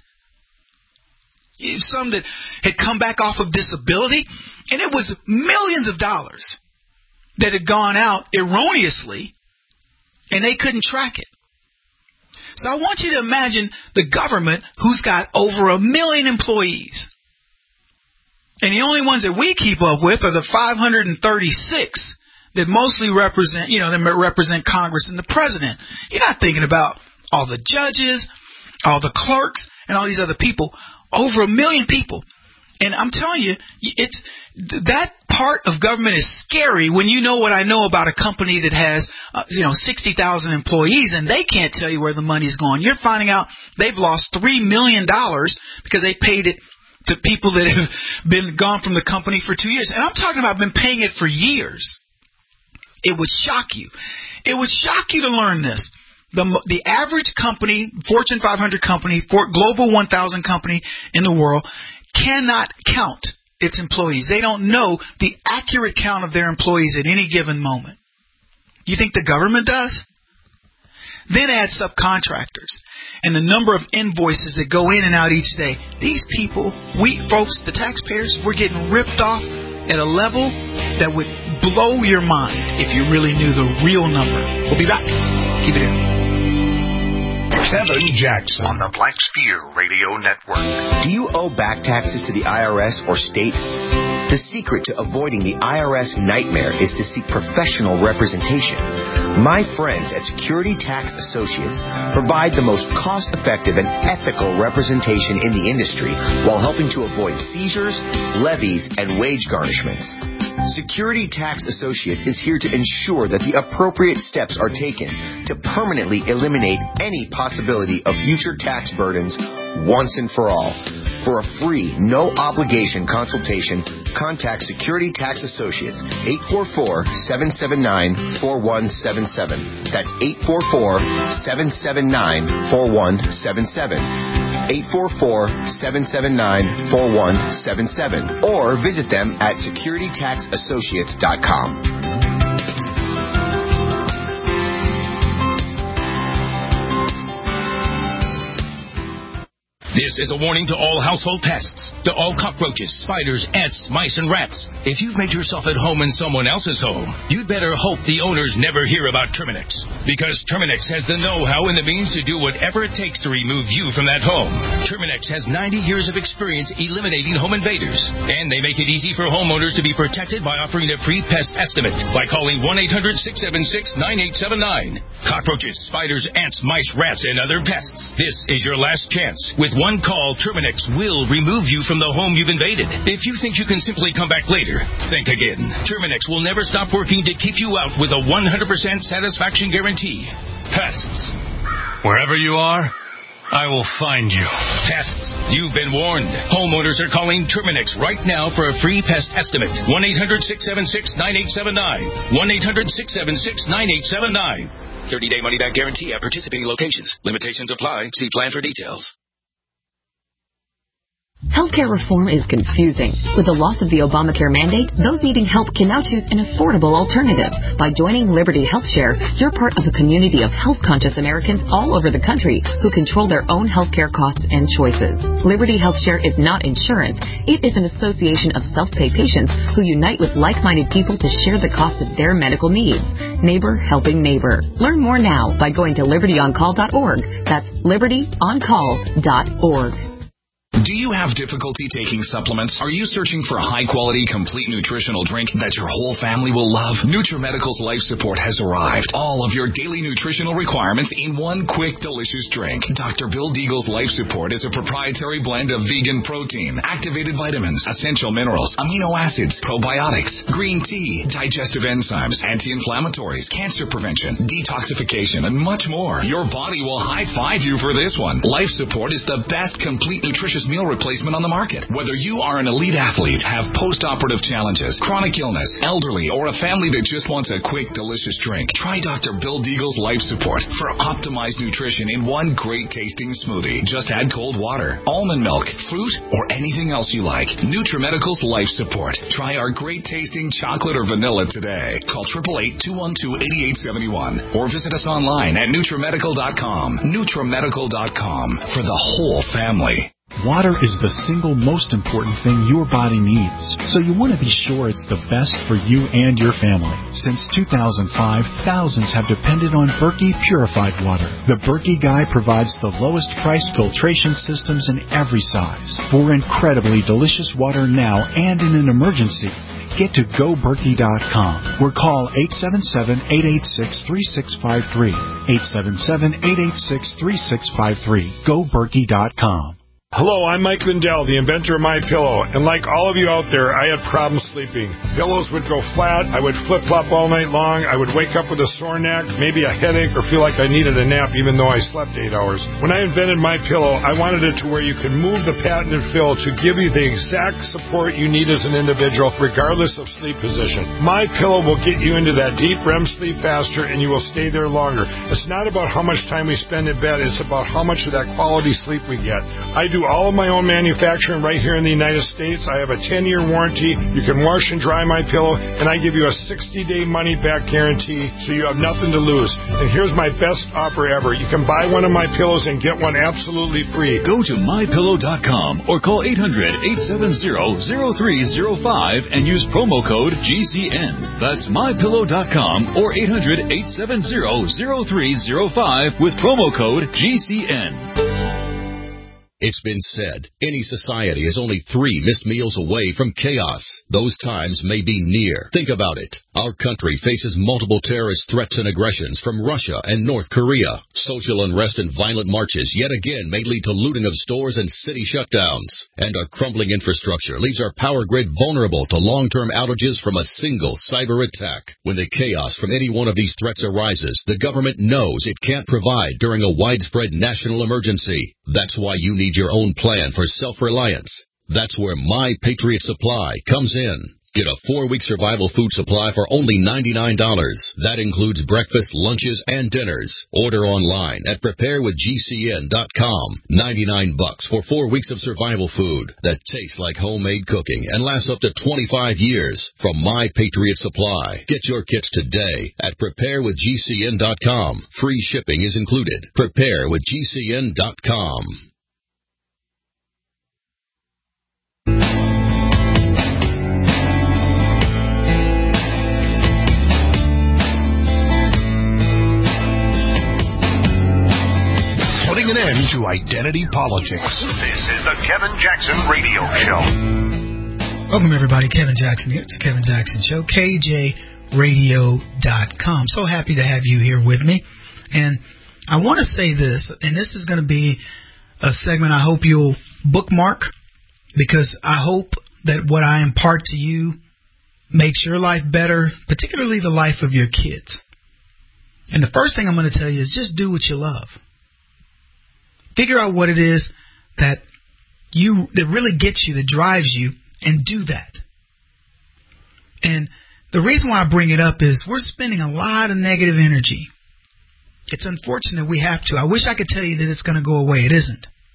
Some that had come back off of disability, and it was millions of dollars that had gone out erroneously, and they couldn't track it. So I want you to imagine the government who's got over a million employees. And the only ones that we keep up with are the five hundred thirty-six that mostly represent, you know, that represent Congress and the president. You're not thinking about all the judges, all the clerks, and all these other people. Over a million people. And I'm telling you, it's that part of government is scary when you know what I know about a company that has, uh, you know, sixty thousand employees and they can't tell you where the money's going. You're finding out they've lost three million dollars because they paid it to people that have been gone from the company for two years. And I'm talking about been paying it for years. It would shock you. It would shock you to learn this. The the average company, Fortune five hundred company, for Global one thousand company in the world, cannot count its employees. They don't know the accurate count of their employees at any given moment. You think the government does? Then add subcontractors and the number of invoices that go in and out each day. These people, we folks, the taxpayers, we're getting ripped off at a level that would blow your mind if you really knew the real number. We'll be back. Keep it here. Kevin Jackson on the Black Spear Radio Network. Do you owe back taxes to the I R S or state? The secret to avoiding the I R S nightmare is to seek professional representation. My friends at Security Tax Associates provide the most cost-effective and ethical representation in the industry while helping to avoid seizures, levies, and wage garnishments. Security Tax Associates is here to ensure that the appropriate steps are taken to permanently eliminate any possibility of future tax burdens once and for all. For a free, no-obligation consultation, contact Security Tax Associates, eight four four, seven seven nine, four one seven seven. That's eight four four, seven seven nine, four one seven seven. eight four four, seven seven nine, four one seven seven. Or visit them at security tax associates dot com. This is a warning to all household pests, to all cockroaches, spiders, ants, mice, and rats. If you've made yourself at home in someone else's home, you'd better hope the owners never hear about Terminix. Because Terminix has the know-how and the means to do whatever it takes to remove you from that home. Terminix has ninety years of experience eliminating home invaders. And they make it easy for homeowners to be protected by offering a free pest estimate by calling one eight hundred, six seven six, nine eight seven nine. Cockroaches, spiders, ants, mice, rats, and other pests. This is your last chance. With one call, Terminix will remove you from the home you've invaded. If you think you can simply come back later, think again. Terminix will never stop working to keep you out with a one hundred percent satisfaction guarantee. Pests. Wherever you are, I will find you. Pests. You've been warned. Homeowners are calling Terminix right now for a free pest estimate. one eight hundred, six seven six, nine eight seven nine. one eight hundred, six seven six, nine eight seven nine. thirty-day money-back guarantee at participating locations. Limitations apply. See plan for details. Healthcare reform is confusing. With the loss of the Obamacare mandate, those needing help can now choose an affordable alternative. By joining Liberty HealthShare, you're part of a community of health-conscious Americans all over the country who control their own healthcare costs and choices. Liberty HealthShare is not insurance. It is an association of self-pay patients who unite with like-minded people to share the cost of their medical needs. Neighbor helping neighbor. Learn more now by going to liberty on call dot org. That's liberty on call dot org. Do you have difficulty taking supplements? Are you searching for a high-quality, complete nutritional drink that your whole family will love? NutriMedical's Life Support has arrived. All of your daily nutritional requirements in one quick, delicious drink. Doctor Bill Deagle's Life Support is a proprietary blend of vegan protein, activated vitamins, essential minerals, amino acids, probiotics, green tea, digestive enzymes, anti-inflammatories, cancer prevention, detoxification, and much more. Your body will high-five you for this one. Life Support is the best complete nutritious meal replacement on the market. Whether you are an elite athlete, have post-operative challenges, chronic illness, elderly, or a family that just wants a quick, delicious drink, try Doctor Bill Deagle's Life Support for optimized nutrition in one great-tasting smoothie. Just add cold water, almond milk, fruit, or anything else you like. NutriMedical's Life Support. Try our great-tasting chocolate or vanilla today. Call eight eight eight, two one two, eight eight seven one or visit us online at NutriMedical dot com. NutriMedical dot com for the whole family. Water is the single most important thing your body needs, so you want to be sure it's the best for you and your family. Since two thousand five, thousands have depended on Berkey purified water. The Berkey Guy provides the lowest price filtration systems in every size. For incredibly delicious water now and in an emergency, get to go berkey dot com or call eight seven seven, eight eight six, three six five three. eight seven seven, eight eight six, three six five three. go berkey dot com. Hello, I'm Mike Lindell, the inventor of MyPillow, and like all of you out there, I had problems sleeping. Pillows would go flat, I would flip-flop all night long, I would wake up with a sore neck, maybe a headache, or feel like I needed a nap even though I slept eight hours. When I invented MyPillow, I wanted it to where you could move the patented fill to give you the exact support you need as an individual, regardless of sleep position. MyPillow will get you into that deep R E M sleep faster, and you will stay there longer. It's not about how much time we spend in bed, it's about how much of that quality sleep we get. I do all of my own manufacturing right here in the United States. I have a ten-year warranty. You can wash and dry my pillow, and I give you a sixty-day money-back guarantee, so you have nothing to lose. And here's my best offer ever. You can buy one of my pillows and get one absolutely free. Go to my pillow dot com or call eight hundred, eight seven zero, zero three zero five and use promo code G C N. That's my pillow dot com or eight hundred, eight seven zero, zero three zero five with promo code G C N. It's been said, any society is only three missed meals away from chaos. Those times may be near. Think about it. Our country faces multiple terrorist threats and aggressions from Russia and North Korea. Social unrest and violent marches yet again may lead to looting of stores and city shutdowns. And our crumbling infrastructure leaves our power grid vulnerable to long-term outages from a single cyber attack. When the chaos from any one of these threats arises, the government knows it can't provide during a widespread national emergency. That's why you need your own plan for self-reliance. That's where My Patriot Supply comes in. Get a four-week survival food supply for only ninety-nine dollars. That includes breakfast, lunches, and dinners. Order online at prepare with G C N dot com. ninety-nine bucks for four weeks of survival food that tastes like homemade cooking and lasts up to twenty-five years from My Patriot Supply. Get your kits today at prepare with G C N dot com. Free shipping is included. prepare with G C N dot com. Putting an end to identity politics. This is the Kevin Jackson Radio Show. Welcome, everybody. Kevin Jackson here. It's the Kevin Jackson Show. K J radio dot com. So happy to have you here with me. And I want to say this, and this is going to be a segment I hope you'll bookmark, because I hope that what I impart to you makes your life better, particularly the life of your kids. And the first thing I'm going to tell you is just do what you love. Figure out what it is that you that really gets you, that drives you, and do that. And the reason why I bring it up is we're spending a lot of negative energy. It's unfortunate we have to. I wish I could tell you that it's going to go away. It isn't.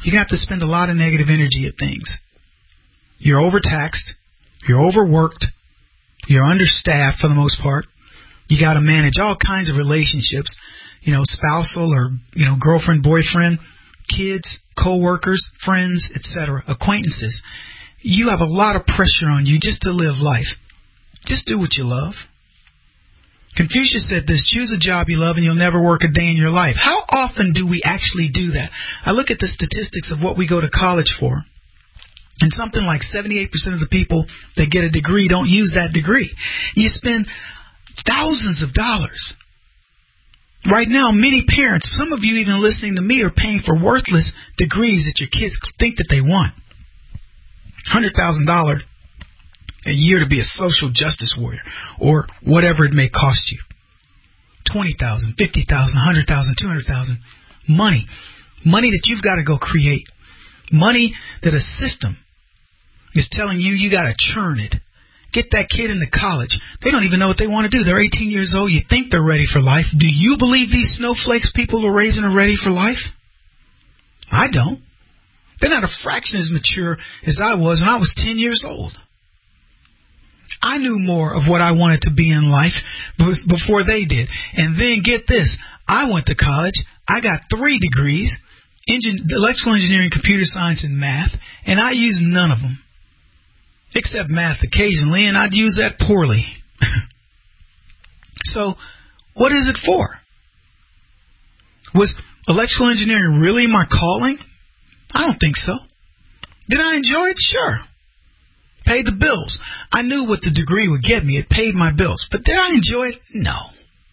You're going to have to spend a lot of negative energy at things. You're overtaxed. You're overworked. You're understaffed for the most part. You got to manage all kinds of relationships, you know, spousal or, you know, girlfriend, boyfriend, kids, co-workers, friends, et cetera, acquaintances. You have a lot of pressure on you just to live life. Just do what you love. Confucius said this, choose a job you love and you'll never work a day in your life. How often do we actually do that? I look at the statistics of what we go to college for, and something like seventy-eight percent of the people that get a degree don't use that degree. You spend thousands of dollars. Right now, many parents, some of you even listening to me, are paying for worthless degrees that your kids think that they want. one hundred thousand dollars a year to be a social justice warrior, or whatever it may cost you. twenty thousand dollars, fifty thousand dollars, one hundred thousand dollars, two hundred thousand dollars. Money. Money that you've got to go create. Money that a system is telling you you got to churn it. Get that kid into college. They don't even know what they want to do. They're eighteen years old. You think they're ready for life. Do you believe these snowflakes people are raising are ready for life? I don't. They're not a fraction as mature as I was when I was ten years old. I knew more of what I wanted to be in life before they did. And then get this. I went to college. I got three degrees, engine, electrical engineering, computer science, and math, and I used none of them. Except math occasionally, and I'd use that poorly. So, what is it for? Was electrical engineering really my calling? I don't think so. Did I enjoy it? Sure. Paid the bills. I knew what the degree would get me. It paid my bills. But did I enjoy it? No.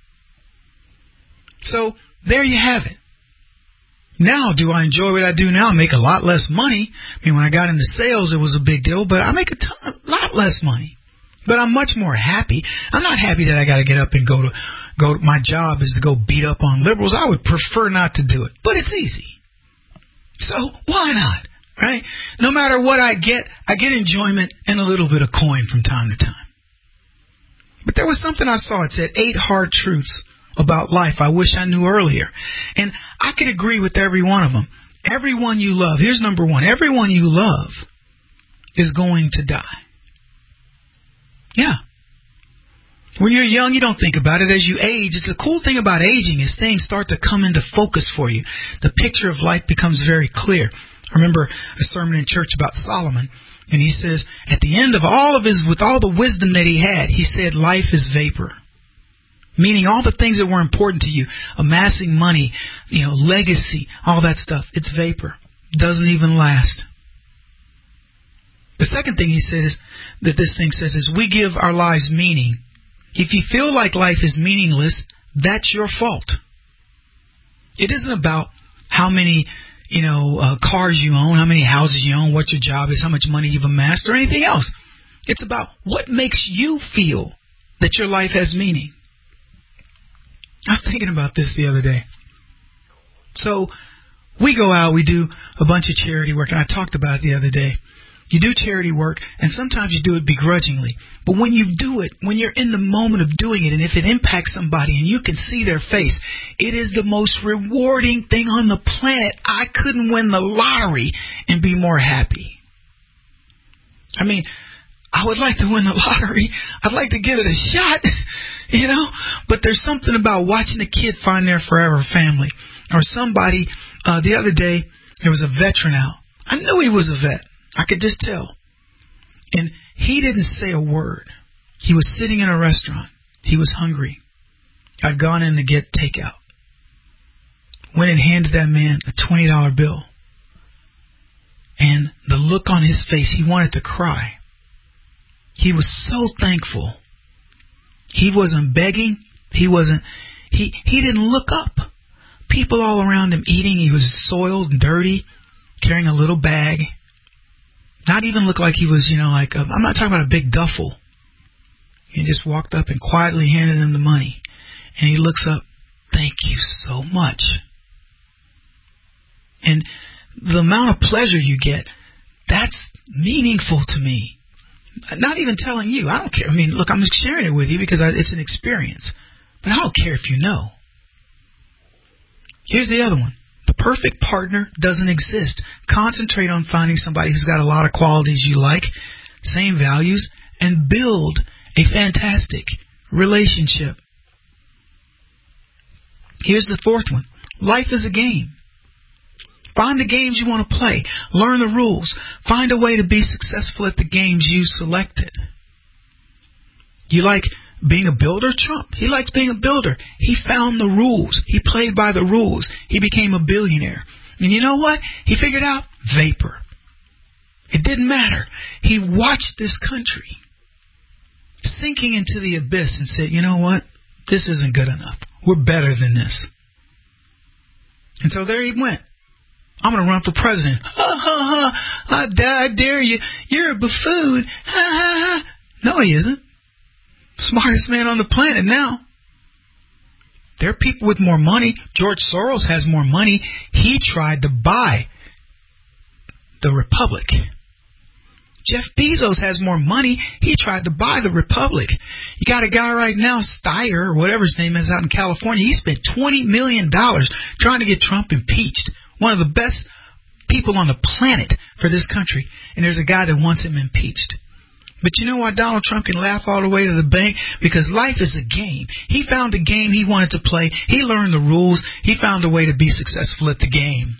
So, there you have it. Now, do I enjoy what I do now? I make a lot less money. I mean, when I got into sales, it was a big deal, but I make a, ton, a lot less money. But I'm much more happy. I'm not happy that I got to get up and go to, go to, my job is to go beat up on liberals. I would prefer not to do it, but it's easy. So, why not? Right? No matter what I get, I get enjoyment and a little bit of coin from time to time. But there was something I saw. It said eight hard truths about life I wish I knew earlier. And I could agree with every one of them. Everyone you love, here's number one, everyone you love is going to die. Yeah. When you're young, you don't think about it. As you age, it's a cool thing about aging is things start to come into focus for you. The picture of life becomes very clear. I remember a sermon in church about Solomon, and he says, at the end of all of his, with all the wisdom that he had, he said, life is vapor. Meaning all the things that were important to you, amassing money, you know, legacy, all that stuff, it's vapor. Doesn't even last. The second thing he says, that this thing says, is we give our lives meaning. If you feel like life is meaningless, that's your fault. It isn't about how many, you know, uh, cars you own, how many houses you own, what your job is, how much money you've amassed, or anything else. It's about what makes you feel that your life has meaning. I was thinking about this the other day. So we go out, we do a bunch of charity work, and I talked about it the other day. You do charity work, and sometimes you do it begrudgingly. But when you do it, when you're in the moment of doing it, and if it impacts somebody and you can see their face, it is the most rewarding thing on the planet. I couldn't win the lottery and be more happy. I mean, I would like to win the lottery. I'd like to give it a shot, you know. But there's something about watching a kid find their forever family. Or somebody, uh, the other day, there was a veteran out. I knew he was a vet. I could just tell. And he didn't say a word. He was sitting in a restaurant. He was hungry. I'd gone in to get takeout. Went and handed that man a twenty dollar bill. And the look on his face, he wanted to cry. He was so thankful. He wasn't begging. He wasn't, he, he didn't look up. People all around him eating. He was soiled and dirty, carrying a little bag. Not even look like he was, you know, like, a, I'm not talking about a big duffel. He just walked up and quietly handed him the money. And he looks up, thank you so much. And the amount of pleasure you get, that's meaningful to me. Not even telling you. I don't care. I mean, look, I'm just sharing it with you because I, it's an experience. But I don't care if you know. Here's the other one. The perfect partner doesn't exist. Concentrate on finding somebody who's got a lot of qualities you like, same values, and build a fantastic relationship. Here's the fourth one. Life is a game. Find the games you want to play. Learn the rules. Find a way to be successful at the games you selected. You like being a builder? Trump, he likes being a builder. He found the rules. He played by the rules. He became a billionaire. And you know what? He figured out vapor. It didn't matter. He watched this country sinking into the abyss and said, you know what? This isn't good enough. We're better than this. And so there he went. I'm going to run for president. Ha, ha, ha. I, I dare you. You're a buffoon. Ha, ha, ha. No, he isn't. Smartest man on the planet now. There are people with more money. George Soros has more money. He tried to buy the Republic. Jeff Bezos has more money. He tried to buy the Republic. You got a guy right now, Steyer, or whatever his name is, out in California. He spent twenty million dollars trying to get Trump impeached. One of the best people on the planet for this country. And there's a guy that wants him impeached. But you know why Donald Trump can laugh all the way to the bank? Because life is a game. He found a game he wanted to play. He learned the rules. He found a way to be successful at the game.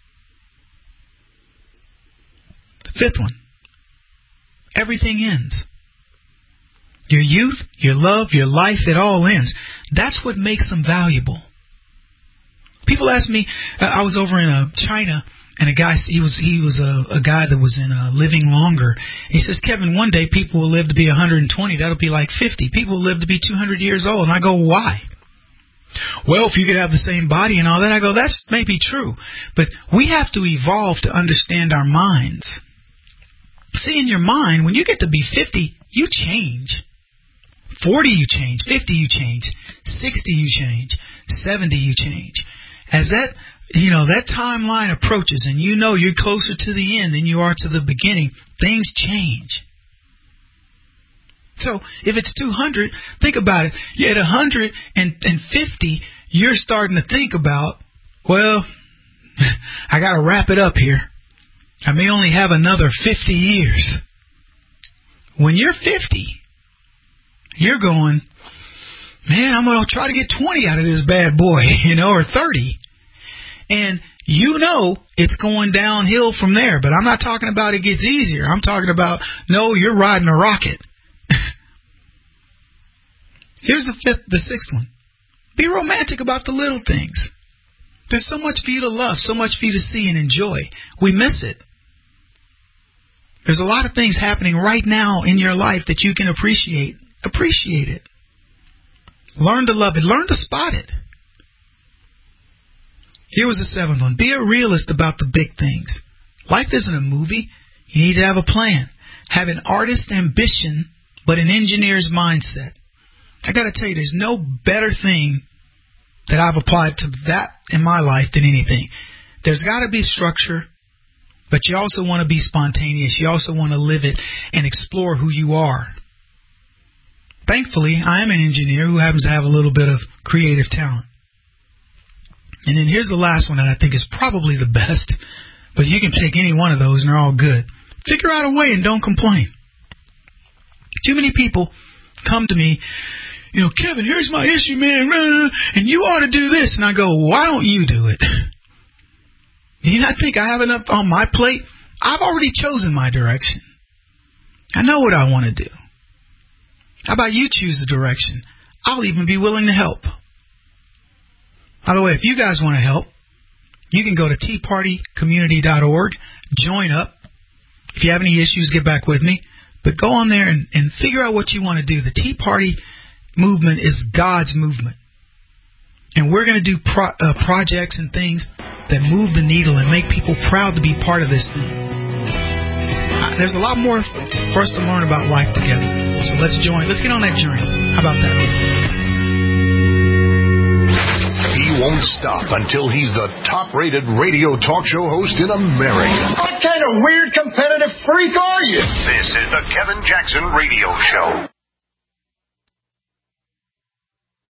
The fifth one. Everything ends. Your youth, your love, your life, it all ends. That's what makes them valuable. People ask me, uh, I was over in uh, China, and a guy, he was he was a, a guy that was in uh, living longer. He says, Kevin, one day people will live to be one hundred twenty. That'll be like fifty. People will live to be two hundred years old. And I go, why? Well, if you could have the same body and all that, I go, that's maybe true. But we have to evolve to understand our minds. See, in your mind, when you get to be fifty, you change. forty, you change. fifty, you change. sixty, you change. seventy, you change. As that, you know, that timeline approaches and you know you're closer to the end than you are to the beginning, things change. So if it's two hundred, think about it. You're at one hundred fifty, you're starting to think about, well, I got to wrap it up here. I may only have another fifty years. When you're fifty, you're going, man, I'm going to try to get twenty out of this bad boy, you know, or thirty. And you know it's going downhill from there. But I'm not talking about it gets easier. I'm talking about, no, you're riding a rocket. Here's the fifth, the sixth one. Be romantic about the little things. There's so much for you to love, so much for you to see and enjoy. We miss it. There's a lot of things happening right now in your life that you can appreciate. Appreciate it. Learn to love it. Learn to spot it. Here was the seventh one. Be a realist about the big things. Life isn't a movie. You need to have a plan. Have an artist's ambition, but an engineer's mindset. I got to tell you, there's no better thing that I've applied to that in my life than anything. There's got to be structure, but you also want to be spontaneous. You also want to live it and explore who you are. Thankfully, I am an engineer who happens to have a little bit of creative talent. And then here's the last one that I think is probably the best, but you can take any one of those and they're all good. Figure out a way and don't complain. Too many people come to me, you know, Kevin, here's my issue, man, and you ought to do this. And I go, why don't you do it? Do you not think I have enough on my plate? I've already chosen my direction. I know what I want to do. How about you choose the direction? I'll even be willing to help. By the way, if you guys want to help, you can go to tea party community dot org, join up. If you have any issues, get back with me. But go on there and, and figure out what you want to do. The Tea Party movement is God's movement. And we're going to do pro, uh, projects and things that move the needle and make people proud to be part of this thing. Uh, there's a lot more for us to learn about life together. So let's join. Let's get on that journey. How about that? He won't stop until he's the top-rated radio talk show host in America. What kind of weird competitive freak are you? This is the Kevin Jackson Radio Show.